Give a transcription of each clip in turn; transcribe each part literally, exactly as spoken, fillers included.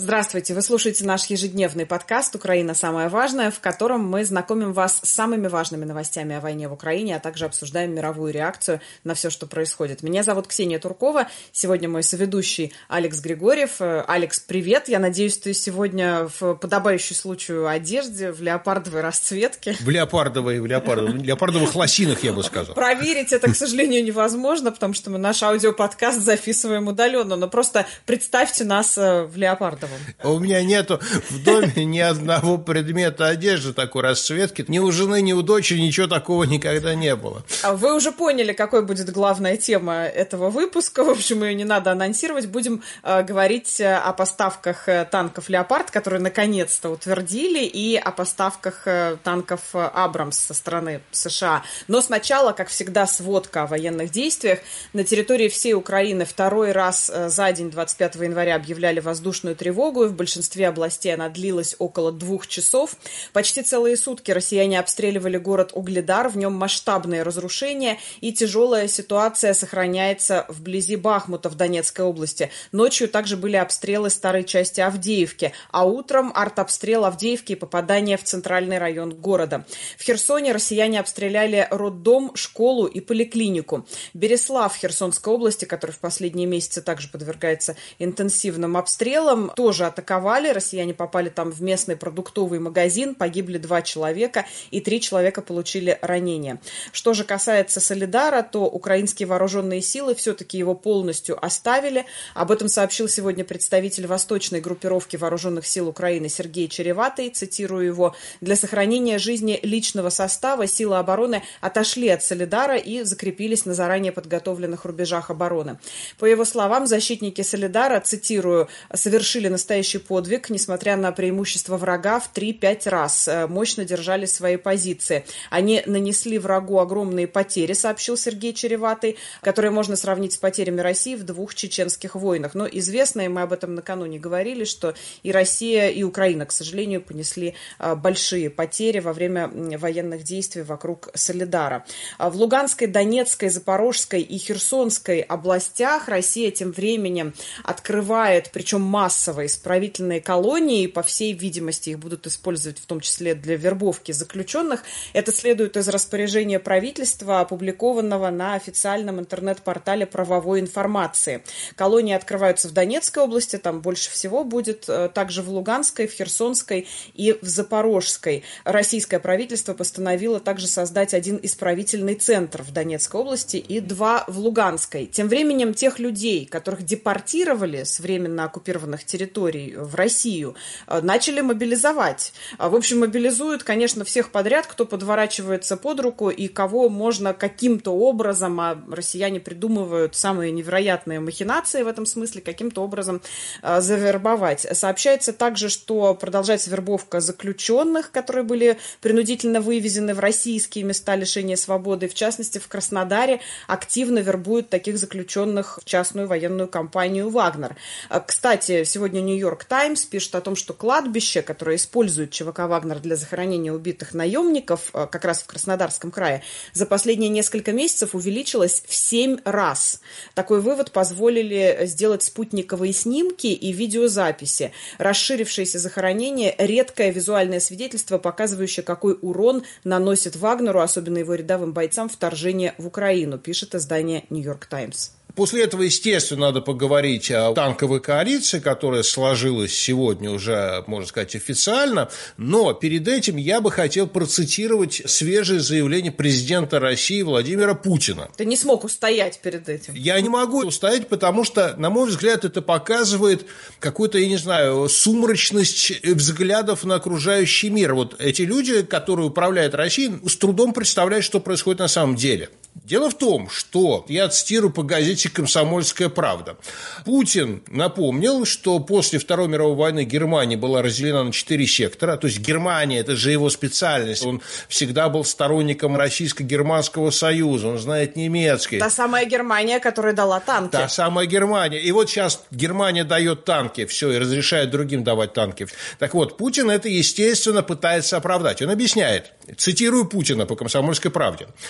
Здравствуйте! Вы слушаете наш ежедневный подкаст «Украина. Самое важное», в котором мы знакомим вас с самыми важными новостями о войне в Украине, а также обсуждаем мировую реакцию на все, что происходит. Меня зовут Ксения Туркова. Сегодня мой соведущий Алекс Григорьев. Алекс, привет! Я надеюсь, ты сегодня в подобающей случаю одежде, в леопардовой расцветке. В леопардовой, в леопардовых, в леопардовых лосинах, я бы сказал. Проверить это, к сожалению, невозможно, потому что мы наш аудиоподкаст записываем удаленно. Но просто представьте нас в леопардовом. У меня нету в доме ни одного предмета одежды такой расцветки. Ни у жены, ни у дочери ничего такого никогда не было. Вы уже поняли, какой будет главная тема этого выпуска. В общем, ее не надо анонсировать. Будем э, говорить о поставках танков «Леопард», которые наконец-то утвердили, и о поставках э, танков «Абрамс» со стороны США. Но сначала, как всегда, сводка о военных действиях. На территории всей Украины второй раз э, за день, двадцать пятого января, объявляли воздушную тревогу. В большинстве областей она длилась около двух часов. Почти целые сутки россияне обстреливали город Угледар. В нем масштабные разрушения и тяжелая ситуация сохраняется вблизи Бахмута в Донецкой области. Ночью также были обстрелы старой части Авдеевки, а утром артобстрел Авдеевки и попадание в центральный район города. В Херсоне россияне обстреляли роддом, школу и поликлинику. Береслав в Херсонской области, который в последние месяцы также подвергается интенсивным обстрелам, тоже атаковали. Россияне попали там в местный продуктовый магазин, погибли два человека и три человека получили ранения. Что же касается Солидара, то украинские вооруженные силы все-таки его полностью оставили. Об этом сообщил сегодня представитель восточной группировки вооруженных сил Украины Сергей Череватый. Цитирую его: «Для сохранения жизни личного состава силы обороны отошли от Солидара и закрепились на заранее подготовленных рубежах обороны». По его словам, защитники Солидара, цитирую, совершили настоящий подвиг, несмотря на преимущество врага в три-пять раз. Мощно держали свои позиции. Они нанесли врагу огромные потери, сообщил Сергей Череватый, которые можно сравнить с потерями России в двух чеченских войнах. Но известно, и мы об этом накануне говорили, что и Россия, и Украина, к сожалению, понесли большие потери во время военных действий вокруг Солидара. В Луганской, Донецкой, Запорожской и Херсонской областях Россия тем временем открывает, причем массово, исправительные колонии, и, по всей видимости, их будут использовать в том числе для вербовки заключенных. Это следует из распоряжения правительства, опубликованного на официальном интернет-портале правовой информации. Колонии открываются в Донецкой области, там больше всего будет, также в Луганской, в Херсонской и в Запорожской. Российское правительство постановило также создать один исправительный центр в Донецкой области и два в Луганской. Тем временем тех людей, которых депортировали с временно оккупированных территорий в Россию, начали мобилизовать. В общем, мобилизуют, конечно, всех подряд, кто подворачивается под руку и кого можно каким-то образом, а россияне придумывают самые невероятные махинации в этом смысле, каким-то образом завербовать. Сообщается также, что продолжается вербовка заключенных, которые были принудительно вывезены в российские места лишения свободы. В частности, в Краснодаре активно вербуют таких заключенных в частную военную компанию «Вагнер». Кстати, сегодня «Нью-Йорк Таймс» пишет о том, что кладбище, которое использует ЧВК «Вагнер» для захоронения убитых наемников, как раз в Краснодарском крае, за последние несколько месяцев увеличилось в семь раз. Такой вывод позволили сделать спутниковые снимки и видеозаписи. Расширившееся захоронение – редкое визуальное свидетельство, показывающее, какой урон наносит «Вагнеру», особенно его рядовым бойцам, вторжение в Украину, пишет издание «Нью-Йорк Таймс». После этого, естественно, надо поговорить о танковой коалиции, которая сложилась сегодня уже, можно сказать, официально. Но перед этим я бы хотел процитировать свежее заявление президента России Владимира Путина. Ты не смог устоять перед этим. Я не могу устоять, потому что, на мой взгляд, это показывает какую-то, я не знаю, сумрачность взглядов на окружающий мир. Вот эти люди, которые управляют Россией, с трудом представляют, что происходит на самом деле. Дело в том, что, я цитирую по газете «Комсомольская правда», Путин напомнил, что после Второй мировой войны Германия была разделена на четыре сектора, то есть Германия – это же его специальность, он всегда был сторонником Российско-Германского союза, он знает немецкий. Та самая Германия, которая дала танки. Та самая Германия. И вот сейчас Германия дает танки, все, и разрешает другим давать танки. Так вот, Путин это, естественно, пытается оправдать. Он объясняет, цитирую Путина по «Комсомольской правде».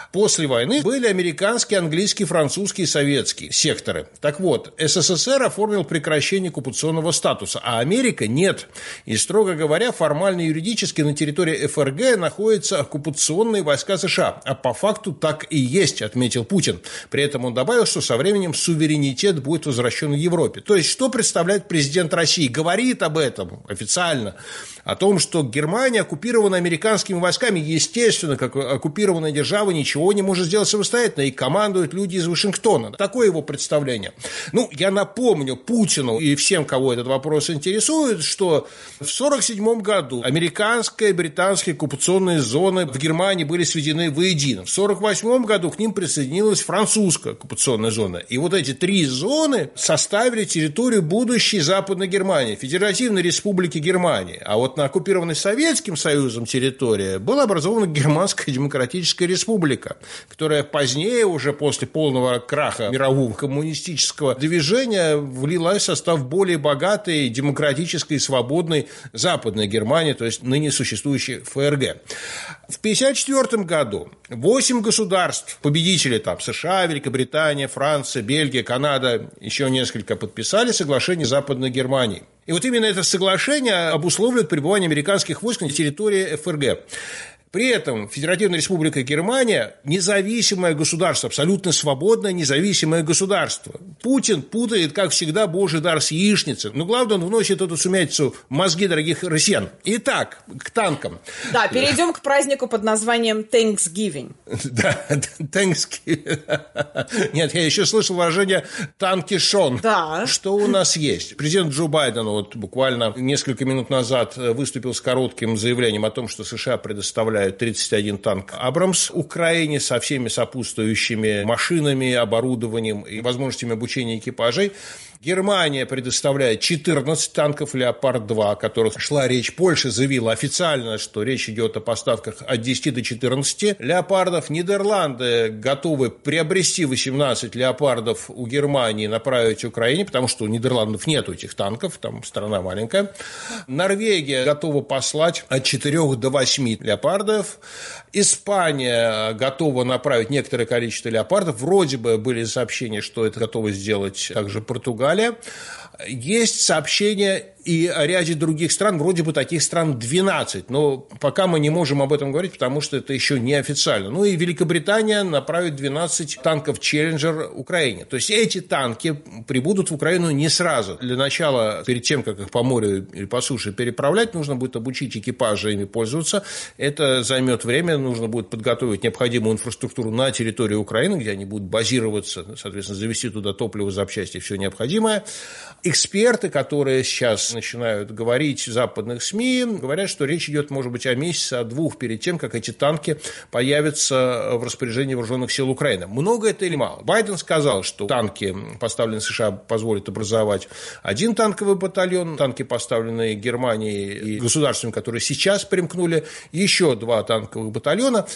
После войны были американские, английские, французские, советские секторы. Так вот, СССР оформил прекращение оккупационного статуса, а Америка нет. И, строго говоря, формально и юридически на территории ФРГ находятся оккупационные войска США. А по факту так и есть, отметил Путин. При этом он добавил, что со временем суверенитет будет возвращен в Европе. То есть, что представляет президент России? Говорит об этом официально. О том, что Германия оккупирована американскими войсками, естественно, как оккупированная держава ничего не может сделать самостоятельно, и командуют люди из Вашингтона. Такое его представление. Ну, я напомню Путину и всем, кого этот вопрос интересует, что в сорок седьмом году американская и британская оккупационные зоны в Германии были сведены воедино. В сорок восьмом году к ним присоединилась французская оккупационная зона. И вот эти три зоны составили территорию будущей Западной Германии, Федеративной Республики Германии. А вот на оккупированной Советским Союзом территории была образована Германская Демократическая Республика, которая позднее, уже после полного краха мирового коммунистического движения, влилась в состав более богатой, демократической и свободной Западной Германии, то есть ныне существующей ФРГ. В тысяча девятьсот пятьдесят четвёртом году восемь государств, победители там США, Великобритания, Франция, Бельгия, Канада, еще несколько подписали соглашение с Западной Германией. И вот именно это соглашение обусловливает пребывание американских войск на территории ФРГ. При этом Федеративная Республика Германия – независимое государство, абсолютно свободное независимое государство. Путин путает, как всегда, божий дар с яичницей. Но главное, он вносит эту сумятицу в мозги дорогих россиян. Итак, к танкам. Да, перейдем к празднику под названием Thanksgiving. Да, Thanksgiving. Нет, я еще слышал выражение «танкишон». Да. Что у нас есть? Президент Джо Байден вот буквально несколько минут назад выступил с коротким заявлением о том, что США предоставляют тридцать один танк «Абрамс» Украине со всеми сопутствующими машинами, оборудованием и возможностями обучения экипажей. Германия предоставляет четырнадцать танков «Леопард-два», о которых шла речь. Польша заявила официально, что речь идет о поставках от десяти до четырнадцати «Леопардов». Нидерланды готовы приобрести восемнадцать «Леопардов» у Германии, направить Украине, потому что у Нидерландов нет этих танков, там страна маленькая. Норвегия готова послать от четырёх до восьми «Леопардов». Испания готова направить некоторое количество «Леопардов». Вроде бы были сообщения, что это готово сделать также Португалия. Есть сообщения и о ряде других стран, вроде бы таких стран двенадцать, но пока мы не можем об этом говорить, потому что это еще не официально. Ну и Великобритания направит двенадцать танков «Челленджер» Украине. То есть эти танки прибудут в Украину не сразу. Для начала, перед тем, как их по морю или по суше переправлять, нужно будет обучить экипажи ими пользоваться. Это займет время, нужно будет подготовить необходимую инфраструктуру на территории Украины, где они будут базироваться, соответственно, завести туда топливо, запчасти, все необходимое. Эксперты, которые сейчас начинают говорить в западных СМИ, говорят, что речь идет, может быть, о месяце, о двух перед тем, как эти танки появятся в распоряжении вооруженных сил Украины. Много это или мало? Байден сказал, что танки, поставленные США, позволят образовать один танковый батальон, танки, поставленные Германией и государствами, которые сейчас примкнули, еще два танковых батальона.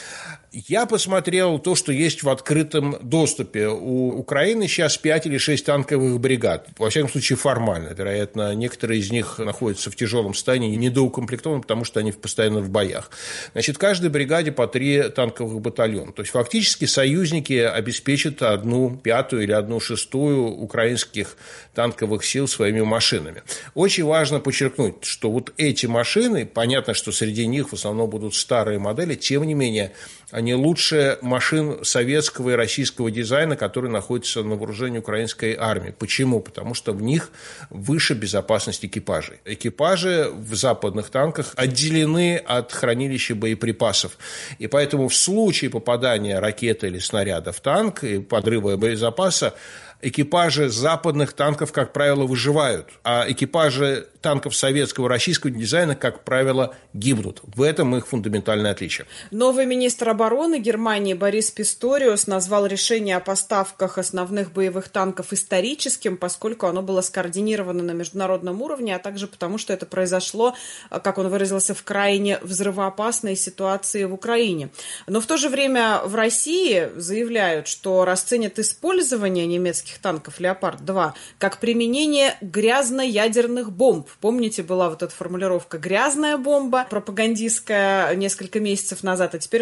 Я посмотрел то, что есть в открытом доступе. У Украины сейчас пять или шесть танковых бригад. Во всяком случае, формально. Вероятно, некоторые из них находятся в тяжелом состоянии, недоукомплектованы, потому что они постоянно в боях. Значит, в каждой бригаде по три танковых батальона. То есть, фактически, союзники обеспечат одну пятую или одну шестую украинских танковых сил своими машинами. Очень важно подчеркнуть, что вот эти машины, понятно, что среди них в основном будут старые модели, тем не менее, они лучше машин советского и российского дизайна, которые находятся на вооружении украинской армии. Почему? Потому что в них выше безопасность экипажей. Экипажи в западных танках отделены от хранилища боеприпасов. И поэтому в случае попадания ракеты или снаряда в танк и подрыва боезапаса, экипажи западных танков, как правило, выживают, а экипажи танков советского и российского дизайна, как правило, гибнут. В этом их фундаментальное отличие. Новый министр обороны Германии Борис Писториус назвал решение о поставках основных боевых танков историческим, поскольку оно было скоординировано на международном уровне, а также потому, что это произошло, как он выразился, в крайне взрывоопасной ситуации в Украине. Но в то же время в России заявляют, что расценят использование немецких танков «Леопард-два» как применение грязно-ядерных бомб. Помните, была вот эта формулировка «грязная бомба» пропагандистская несколько месяцев назад, а теперь вот грязная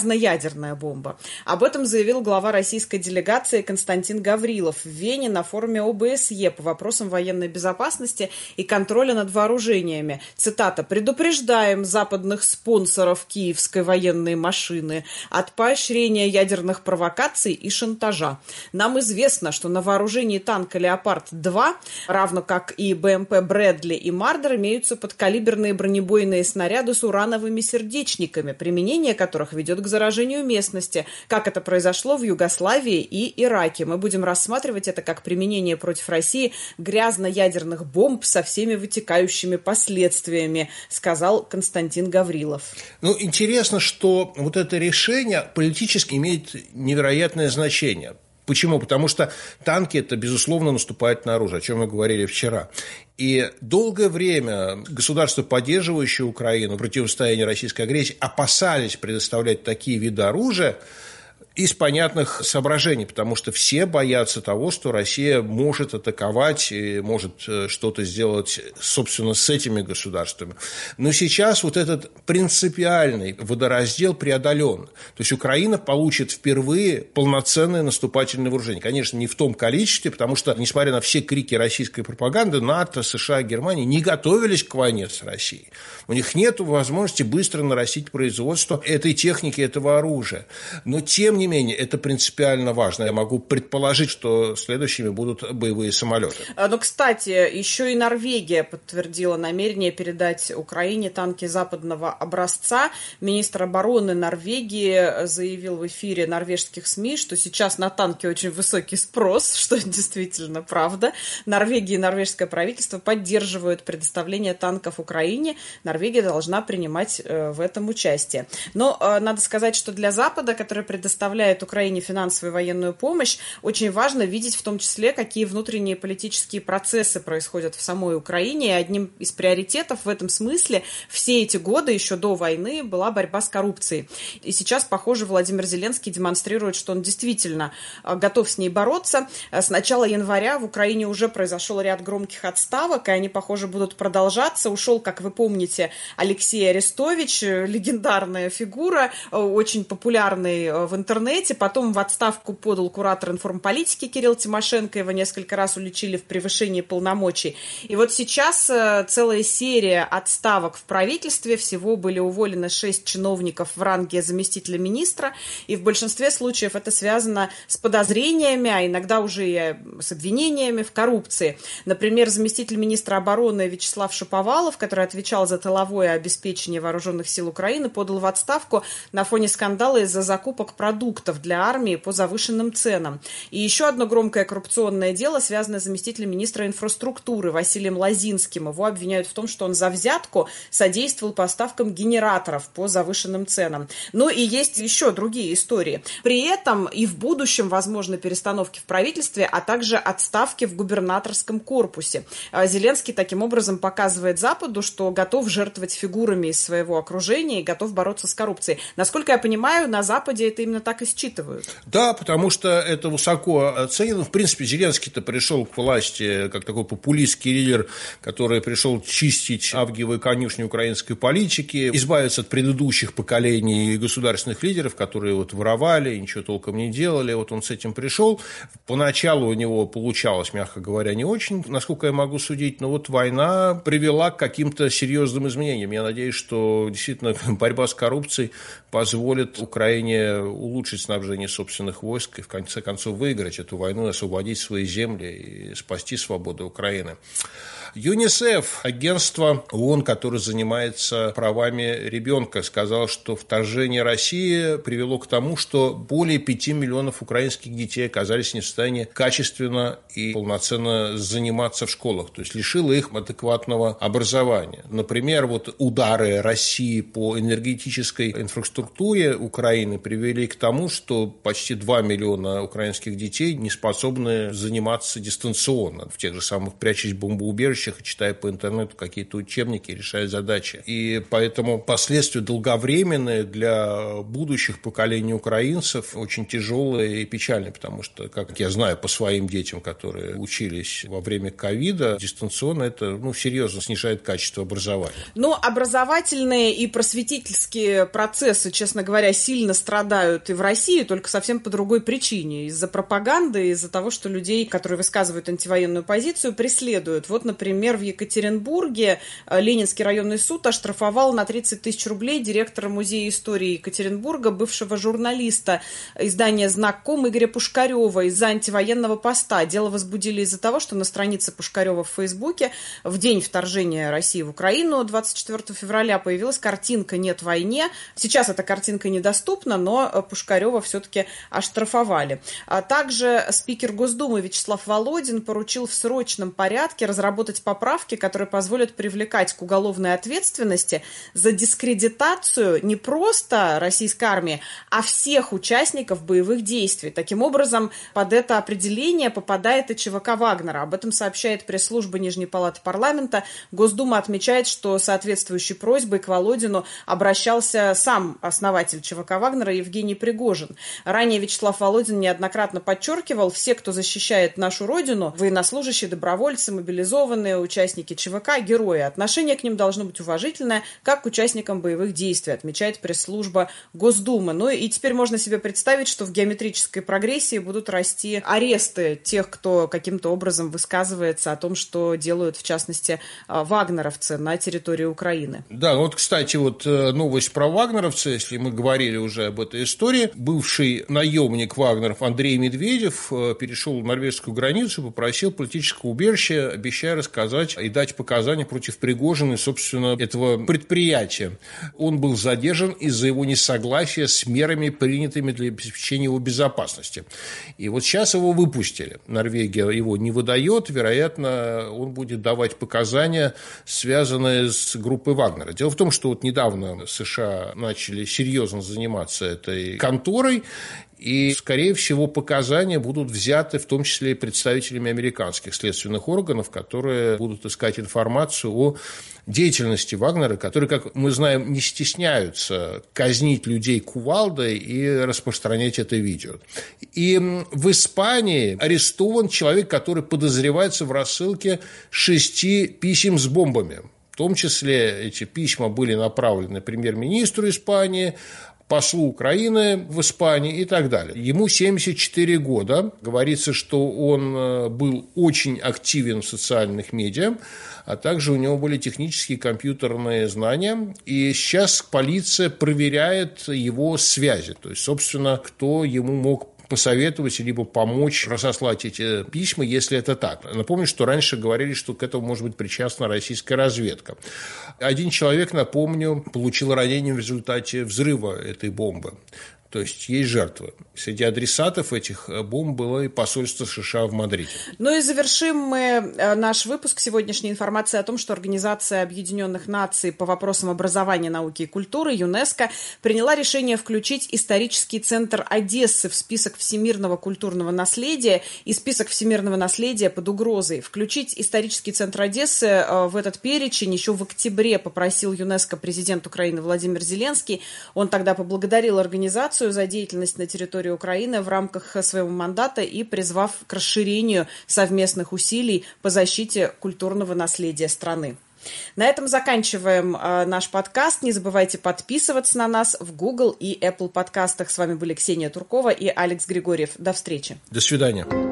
грязноядерная бомба. Об этом заявил глава российской делегации Константин Гаврилов в Вене на форуме о бэ эс е по вопросам военной безопасности и контроля над вооружениями. Цитата: «Предупреждаем западных спонсоров киевской военной машины от поощрения ядерных провокаций и шантажа. Нам известно, что на вооружении танка «Леопард-два», равно как и бэ эм пэ «Брэдли» и «Мардер», имеются подкалиберные бронебойные снаряды с урановыми сердечниками, применение которых ведет к заражению местности, как это произошло в Югославии и Ираке. Мы будем рассматривать это как применение против России грязно-ядерных бомб со всеми вытекающими последствиями», сказал Константин Гаврилов. Ну, интересно, что вот это решение политически имеет невероятное значение. Почему? Потому что танки – это, безусловно, наступательное оружие, о чем мы говорили вчера. И долгое время государства, поддерживающие Украину в противостоянии российской агрессии, опасались предоставлять такие виды оружия из понятных соображений, потому что все боятся того, что Россия может атаковать и может что-то сделать, собственно, с этими государствами. Но сейчас вот этот принципиальный водораздел преодолен. То есть Украина получит впервые полноценное наступательное вооружение. Конечно, не в том количестве, потому что, несмотря на все крики российской пропаганды, НАТО, США, Германия не готовились к войне с Россией. У них нет возможности быстро нарастить производство этой техники, этого оружия. Но, тем не менее, это принципиально важно. Я могу предположить, что следующими будут боевые самолеты. Ну, кстати, еще и Норвегия подтвердила намерение передать Украине танки западного образца. Министр обороны Норвегии заявил в эфире норвежских СМИ, что сейчас на танки очень высокий спрос, что действительно правда. Норвегия и норвежское правительство поддерживают предоставление танков Украине. Норвегия должна принимать в этом участие. Но надо сказать, что для Запада, который предоставляет Украине финансовую и военную помощь, очень важно видеть в том числе, какие внутренние политические процессы происходят в самой Украине. И одним из приоритетов в этом смысле все эти годы, еще до войны, была борьба с коррупцией. И сейчас, похоже, Владимир Зеленский демонстрирует, что он действительно готов с ней бороться. С начала января в Украине уже произошел ряд громких отставок, и они, похоже, будут продолжаться. Ушел, как вы помните, Алексей Арестович, легендарная фигура, очень популярный в интернете. Потом в отставку подал куратор информполитики Кирилл Тимошенко. Его несколько раз уличили в превышении полномочий. И вот сейчас целая серия отставок в правительстве. Всего были уволены шесть чиновников в ранге заместителя министра. И в большинстве случаев это связано с подозрениями, а иногда уже и с обвинениями в коррупции. Например, заместитель министра обороны Вячеслав Шаповалов, который отвечал за тыловое обеспечение вооруженных сил Украины, подал в отставку на фоне скандала из-за закупок продуктов для армии по завышенным ценам. И еще одно громкое коррупционное дело связано с заместителем министра инфраструктуры Василием Лозинским. Его обвиняют в том, что он за взятку содействовал поставкам генераторов по завышенным ценам. Ну и есть еще другие истории. При этом и в будущем возможны перестановки в правительстве, а также отставки в губернаторском корпусе. Зеленский таким образом показывает Западу, что готов жертвовать фигурами из своего окружения и готов бороться с коррупцией. Насколько я понимаю, на Западе это именно так и считывают. Да, потому что это высоко оценено. В принципе, Зеленский-то пришел к власти как такой популистский лидер, который пришел чистить авгиевые конюшни украинской политики, избавиться от предыдущих поколений государственных лидеров, которые вот воровали, ничего толком не делали. Вот он с этим пришел. Поначалу у него получалось, мягко говоря, не очень, насколько я могу судить, но вот война привела к каким-то серьезным изменениям. Я надеюсь, что действительно борьба с коррупцией позволит Украине улучшить снабжение собственных войск и в конце концов выиграть эту войну, освободить свои земли и спасти свободу Украины. ЮНИСЕФ, агентство ООН, которое занимается правами ребенка, сказал, что вторжение России привело к тому, что более пяти миллионов украинских детей оказались не в состоянии качественно и полноценно заниматься в школах, то есть лишило их адекватного образования. Например, вот удары России по энергетической инфраструктуре Украины привели к тому, что почти два миллиона украинских детей не способны заниматься дистанционно, в тех же самых прячась в бомбоубежищах служащих, читая по интернету какие-то учебники, решая задачи. И поэтому последствия долговременные для будущих поколений украинцев очень тяжелые и печальные, потому что, как я знаю по своим детям, которые учились во время ковида, дистанционно это ну, серьезно снижает качество образования. Но образовательные и просветительские процессы, честно говоря, сильно страдают и в России, только совсем по другой причине. Из-за пропаганды, из-за того, что людей, которые высказывают антивоенную позицию, преследуют. Вот, например, в Екатеринбурге Ленинский районный суд оштрафовал на тридцать тысяч рублей директора Музея истории Екатеринбурга, бывшего журналиста издания «Знак.ком» Игоря Пушкарева из-за антивоенного поста. Дело возбудили из-за того, что на странице Пушкарева в Фейсбуке в день вторжения России в Украину двадцать четвёртого февраля появилась картинка «Нет войне». Сейчас эта картинка недоступна, но Пушкарева все-таки оштрафовали. А также спикер Госдумы Вячеслав Володин поручил в срочном порядке разработать поправки, которые позволят привлекать к уголовной ответственности за дискредитацию не просто российской армии, а всех участников боевых действий. Таким образом, под это определение попадает и ЧВК Вагнера. Об этом сообщает пресс-служба Нижней палаты парламента. Госдума отмечает, что соответствующей просьбой к Володину обращался сам основатель ЧВК Вагнера Евгений Пригожин. Ранее Вячеслав Володин неоднократно подчеркивал, все, кто защищает нашу родину, военнослужащие, добровольцы, мобилизованные, участники ЧВК, герои. Отношение к ним должно быть уважительное, как к участникам боевых действий, отмечает пресс-служба Госдумы. Ну и теперь можно себе представить, что в геометрической прогрессии будут расти аресты тех, кто каким-то образом высказывается о том, что делают, в частности, вагнеровцы на территории Украины. Да, вот, кстати, вот новость про вагнеровца, если мы говорили уже об этой истории. Бывший наемник вагнеров Андрей Медведев перешел норвежскую границу, попросил политического убежища, обещая рассказать и дать показания против Пригожина и, собственно, этого предприятия. Он был задержан из-за его несогласия с мерами, принятыми для обеспечения его безопасности. И вот сейчас его выпустили. Норвегия его не выдает, вероятно, он будет давать показания, связанные с группой Вагнера. Дело в том, что вот недавно США начали серьезно заниматься этой конторой, и, скорее всего, показания будут взяты в том числе и представителями американских следственных органов, которые будут искать информацию о деятельности Вагнера, которые, как мы знаем, не стесняются казнить людей кувалдой и распространять это видео. И в Испании арестован человек, который подозревается в рассылке шести писем с бомбами. В том числе эти письма были направлены премьер-министру Испании, послу Украины в Испании и так далее. Ему семьдесят четыре года. Говорится, что он был очень активен в социальных медиа, а также у него были технические компьютерные знания. И сейчас полиция проверяет его связи. То есть, собственно, кто ему мог посоветовать, либо помочь разослать эти письма, если это так. Напомню, что раньше говорили, что к этому может быть причастна российская разведка. Один человек, напомню, получил ранение в результате взрыва этой бомбы. То есть есть жертвы. Среди адресатов этих бомб было и посольство США в Мадриде. Ну и завершим мы наш выпуск сегодняшней информацией о том, что Организация Объединенных Наций по вопросам образования, науки и культуры ЮНЕСКО приняла решение включить исторический центр Одессы в список всемирного культурного наследия, и список всемирного наследия под угрозой. Включить исторический центр Одессы в этот перечень еще в октябре попросил ЮНЕСКО президент Украины Владимир Зеленский. Он тогда поблагодарил организацию за деятельность на территории Украины в рамках своего мандата и призвав к расширению совместных усилий по защите культурного наследия страны. На этом заканчиваем э, наш подкаст. Не забывайте подписываться на нас в Google и Apple подкастах. С вами были Ксения Туркова и Алекс Григорьев. До встречи. До свидания.